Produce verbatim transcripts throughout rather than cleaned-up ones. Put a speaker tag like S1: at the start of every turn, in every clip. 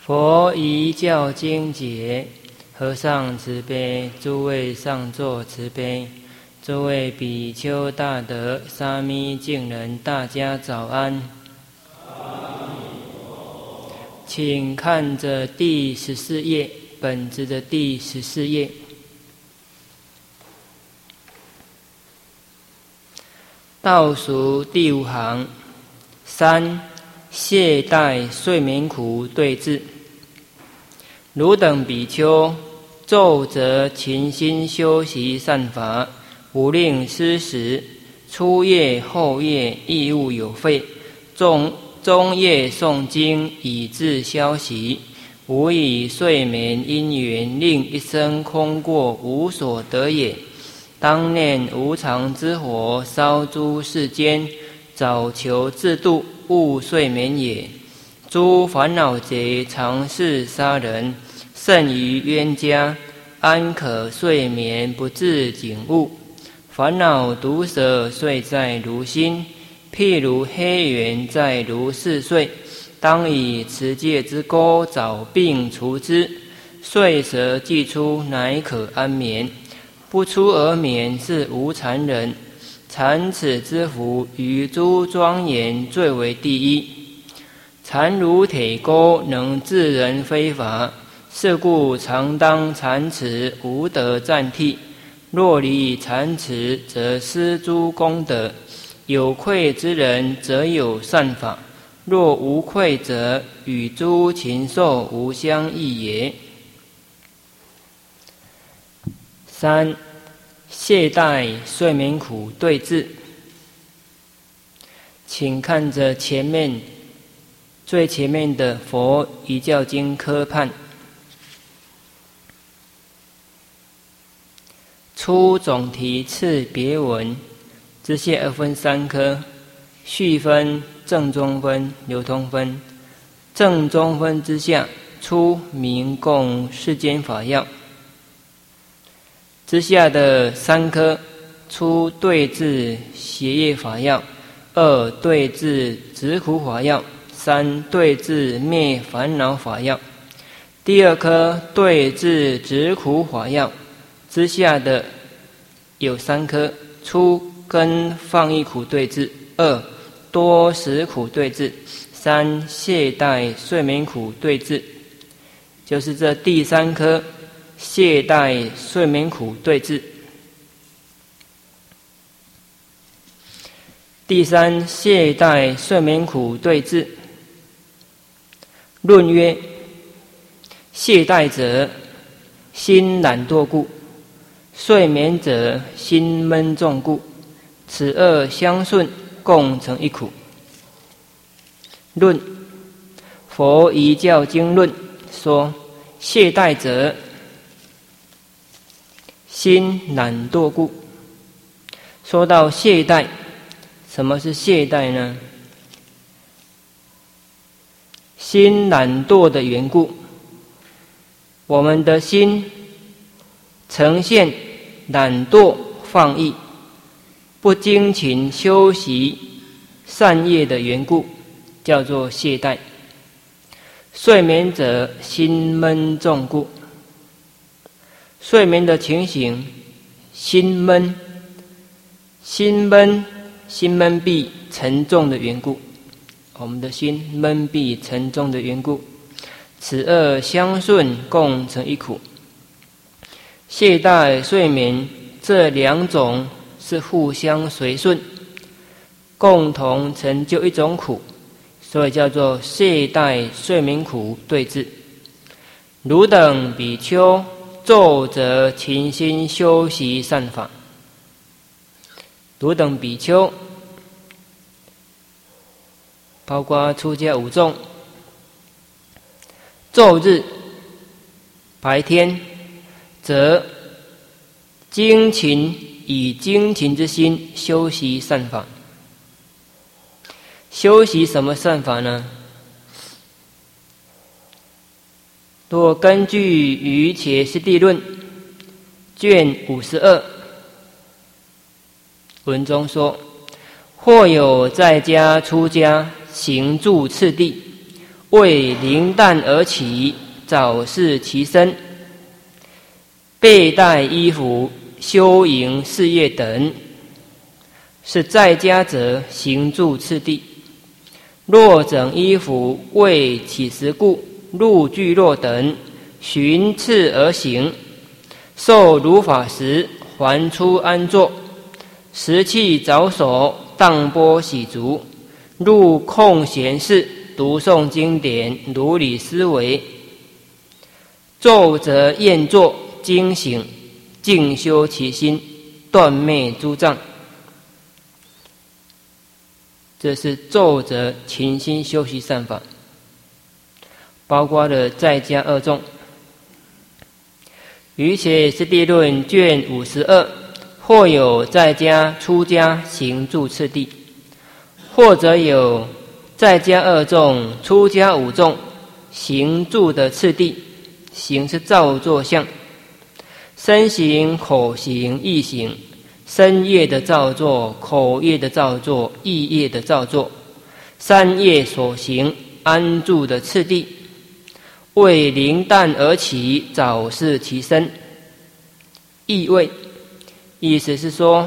S1: 佛遗教经解，和尚慈悲，诸位上座慈悲，诸位比丘大德、沙弥净人，大家早安。请看着第十四页，本子的第十四页。倒数第五行，三懈怠睡眠苦对治。汝等比丘，昼则勤心修习善法，无令失时；初夜后夜亦勿有废。中中夜诵经以治消息，无以睡眠因缘令一生空过，无所得也。当念无常之火烧诸世间，早求自度，勿睡眠也。诸烦恼贼常是杀人，甚于冤家，安可睡眠不自警悟？烦恼毒蛇睡在如心，譬如黑猿在如是睡。当以持戒之钩早并除之，睡蛇既出，乃可安眠。不出而眠是无残人，残此之福于诸庄严最为第一。残如铁钩，能致人非法，是故常当残此，无得暂替。若离残此，则失诸功德。有愧之人，则有善法；若无愧者，与诸禽兽无相异也。三懈怠睡眠苦对治。请看着前面最前面的佛遗教经科判。初总题次别文，之下二分三科，序分、正中分、流通分。正中分之下，初名供世间法要。之下的三科，初对治邪业法要，二对治止苦法要，三对治灭烦恼法要。第二科对治止苦法要之下的有三科，初根放逸苦对治，二多食苦对治，三懈怠睡眠苦对治。就是这第三科懈怠睡眠苦对治。第三懈怠睡眠苦对治。论曰：懈怠者，心懒惰故；睡眠者，心闷重故。此二相顺，共成一苦。论佛遗教经论说，懈怠者，心懒惰故。说到懈怠，什么是懈怠呢？心懒惰的缘故，我们的心呈现懒惰放逸，不精勤修习善业的缘故，叫做懈怠。睡眠者，心闷重故。睡眠的情形，心闷，心闷，心闷闭沉重的缘故，我们的心闷闭沉重的缘故，此二相顺，共成一苦。懈怠睡眠这两种是互相随顺，共同成就一种苦，所以叫做懈怠睡眠苦对治。汝等比丘，昼则勤心修习善法。汝等比丘，包括出家五众，昼日白天，则精勤以精勤之心修习善法。修习什么善法呢？若根据《瑜伽师地论》卷五十二文中说，或有在家出家行住次第， 为灵淡而起，早视其身，佩戴衣服，修营事业等，是在家者行住次第。若整衣服为起时故，入聚落等，循次而行，受如法时，还出安坐，食气着手，荡波洗足，入空闲室，读诵经典，如理思维。昼则宴坐，惊醒，静修其心，断灭诸障。这是昼则勤心修习善法，包括了在家二众。于且是地论卷五十二，或有在家出家行住次第，或者有在家二众、出家五众行住的次第。行是造作相，身行、口行、意行。身业的造作，口业的造作，意业的造作，三业所行安住的次第，为灵淡而起，早视其身。意味，意思是说，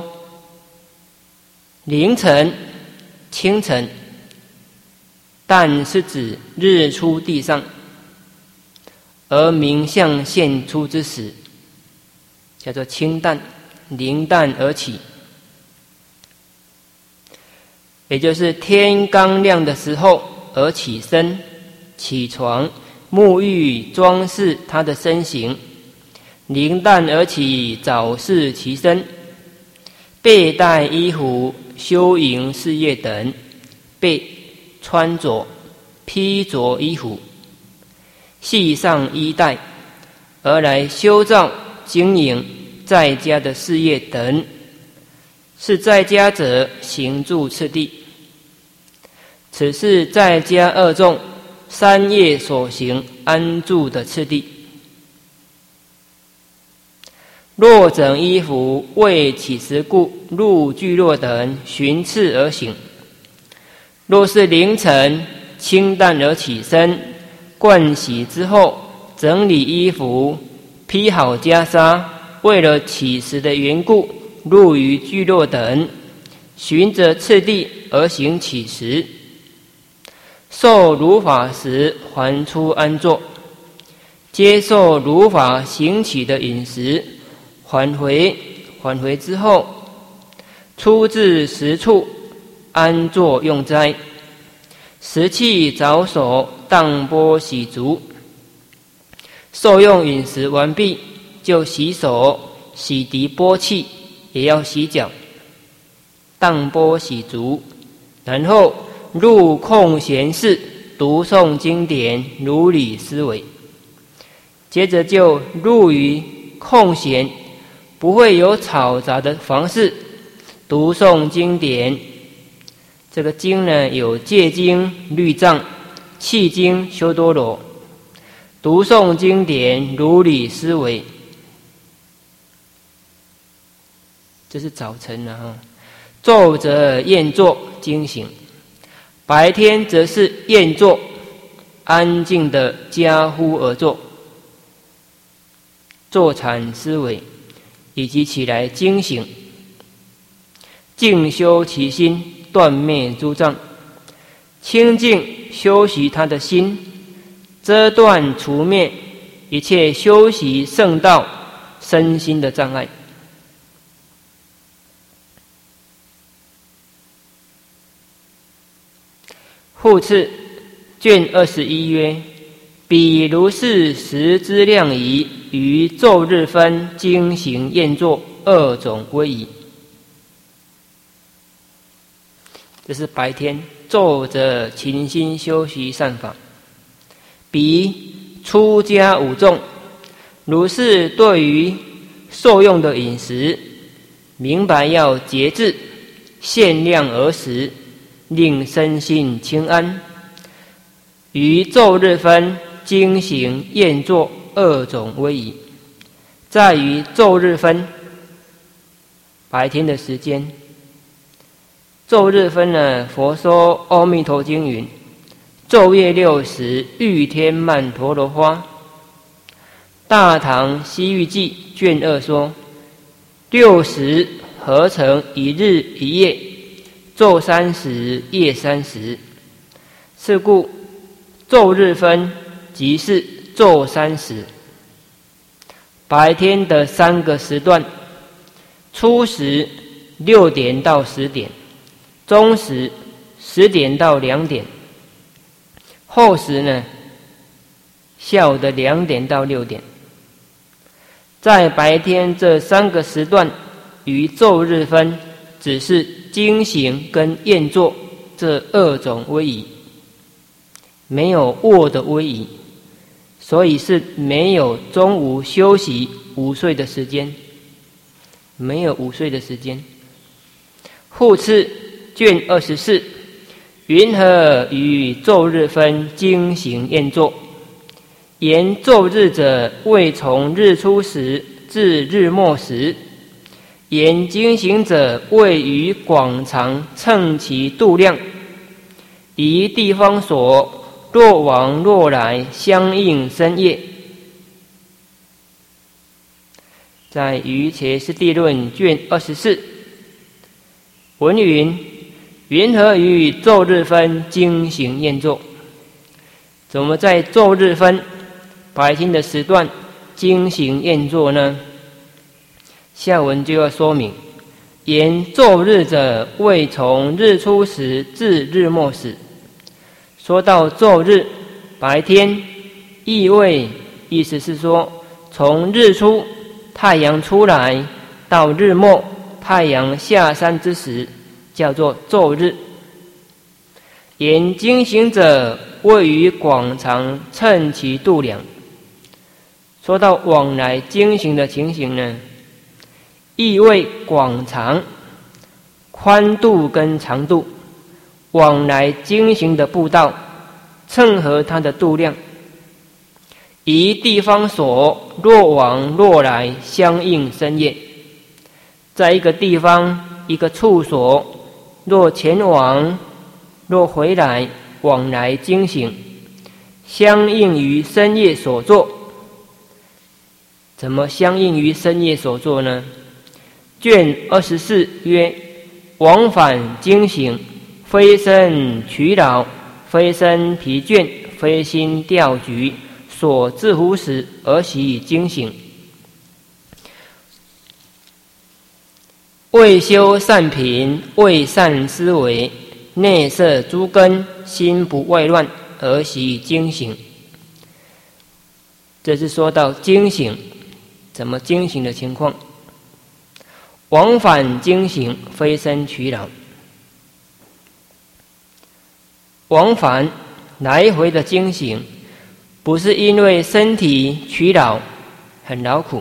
S1: 凌晨、清晨，淡是指日出地上，而明相现出之时，叫做清淡。灵淡而起，也就是天刚亮的时候而起身、起床、沐浴、装饰他的身形，灵淡而起，早视其身，佩戴衣服，修营事业等。佩穿着、披着衣服，系上衣带，而来修造、经营在家的事业等，是在家者行住次第。此是在家二众三业所行安住的次第。若整衣服为起时故，入聚落等，循次而行。若是凌晨清淡而起身，盥洗之后，整理衣服，披好袈裟，为了起时的缘故，入于聚落等，循着次第而行起时，受如法时，还出安坐，接受如法行起的饮食，还回，还回之后，出至食处，安坐用斋，食气着手，荡波洗足，受用饮食完毕，就洗手、洗涤钵器，也要洗脚，荡钵洗足，然后入空闲室，读诵经典，如理思维。接着就入于空闲，不会有嘈杂的房室，读诵经典。这个经呢，有戒经、律藏、契经、修多罗。读诵经典，如理思维。这是早晨了哈。昼则宴坐惊醒，白天则是宴坐，安静的家呼而坐，坐禅思维，以及起来惊醒，静修其心，断灭诸障，清净修习他的心，遮断除灭一切修习圣道身心的障碍。复次，卷二十一曰：彼如是时之量仪，于昼日分经行宴坐二种威仪。这是白天，昼则勤心修习善法。彼出家五众，如是对于受用的饮食，明白要节制，限量而食，令身心清安。于昼日分经行宴坐二种威仪，在于昼日分白天的时间。昼日分呢，佛说《阿弥陀经》云： 昼夜六时，玉天曼陀罗花。大唐西域记卷二说，六时合成一日一夜，昼三时，夜三时。是故昼日分即是昼三时。白天的三个时段，初时六点到十点，中时十点到两点，后时呢，下午的两点到六点。在白天这三个时段与昼日分，只是经行跟宴坐这二种威仪，没有卧的威仪，所以是没有中午休息午睡的时间，没有午睡的时间。复次卷二十四，云何与昼日分经行宴坐？言昼日者，谓从日出时至日没时；言经行者，谓于广长称其度量。以地方所，若往若来，相应深夜。在《瑜伽师地论》卷二十四，文云：云何于昼日分经行宴坐？怎么在昼日分白天的时段经行宴坐呢？下文就要说明：言昼日者，谓从日出时至日没时。说到昼日白天，意味意思是说，从日出太阳出来到日没太阳下山之时，叫做昼日。言经行者，谓于广长称其度量。说到往来经行的情形呢，意味广长，宽度跟长度，往来经行的步道，称合它的度量。以地方所，若往若来，相应深夜。在一个地方一个处所，若前往若回来，往来经行，相应于深夜所作。怎么相应于深夜所作呢？卷二十四曰：往返经行，非身屈劳，非身疲倦，非心调局，所自乎时而习经行。未修善品，未善思维，内摄诸根，心不外乱，而习经行。这是说到经行怎么经行的情况。往返经行，非身屈劳。往返来回的经行，不是因为身体屈劳很劳苦，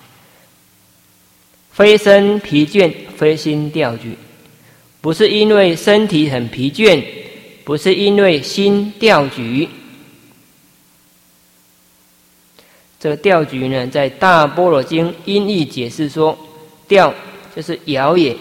S1: 非身疲倦，非心调局，不是因为身体很疲倦，不是因为心调局。这个调局呢，在《大般若经》音译解释说，调就是摇也，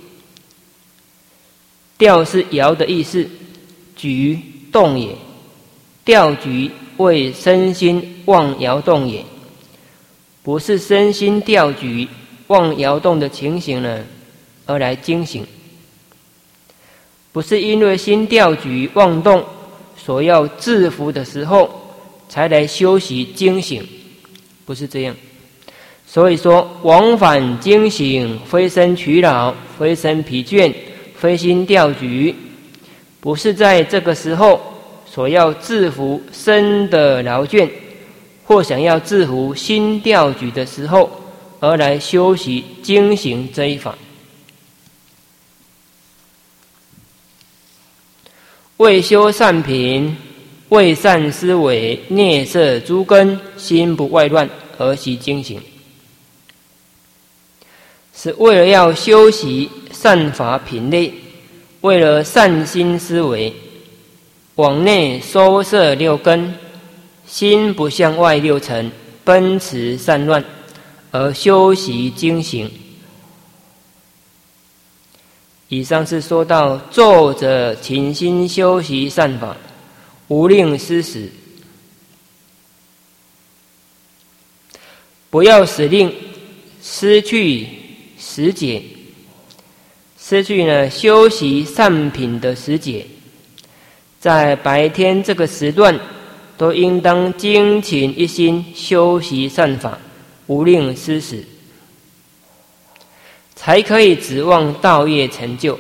S1: 调是摇的意思，局动也，调局为身心妄摇动也，不是身心调局妄摇动的情形呢，而来经行，不是因为心调局妄动所要制服的时候才来修习经行，不是这样。所以说，往返经行，非身屈劳，非身疲倦，非心调局，不是在这个时候所要制服身的劳倦，或想要制服心调局的时候，而来修习经行这一法。未修善品，未善思维，内摄诸根，心不外乱，而习经行。是为了要修习善法品类，为了善心思维，往内收摄六根，心不向外六尘奔驰散乱，而修习经行。以上是说到昼者勤心修习善法， 无令失时。不要使令失去时节，失去呢修习善品的时节，在白天这个时段，都应当精勤一心修习善法，无令失时，才可以指望道业成就。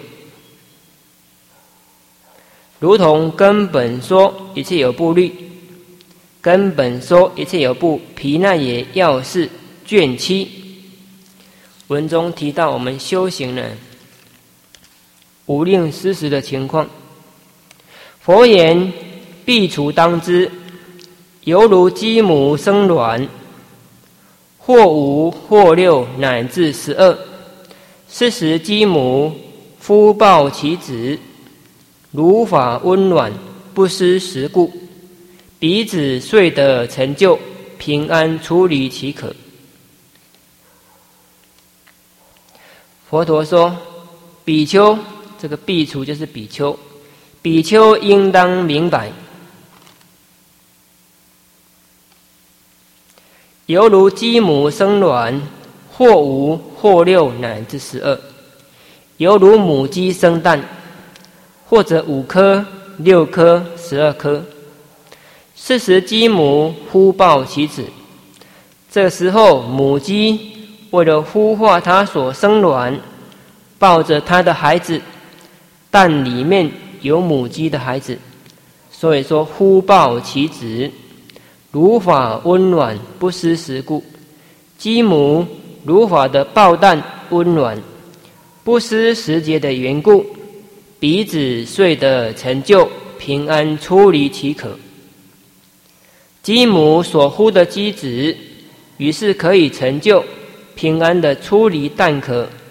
S1: 如同根本说一切有部律，根本说一切有部毗那耶要事卷七文中提到，我们修行呢无令失时的情况。佛言：必除当知，犹如鸡母生卵，或五或六乃至十二，是时鸡母孵抱其子，如法温暖，不失时故，彼子遂得成就，平安出离其可。佛陀说，比丘，这个苾除就是比丘，比丘应当明白，犹如鸡母生卵，或五或六乃至十二，犹如母鸡生蛋，或者五颗、六颗、十二颗。是时鸡母孵抱其子，这时候母鸡为了孵化它所生卵，抱着它的孩子，蛋里面有母鸡的孩子，所以说孵抱其子，如法温暖，不失时故。鸡母如法的抱蛋温暖，不失时节的缘故，彼子遂得成就，平安出离其可。鸡母所孵的鸡子，于是可以成就平安的出离蛋壳，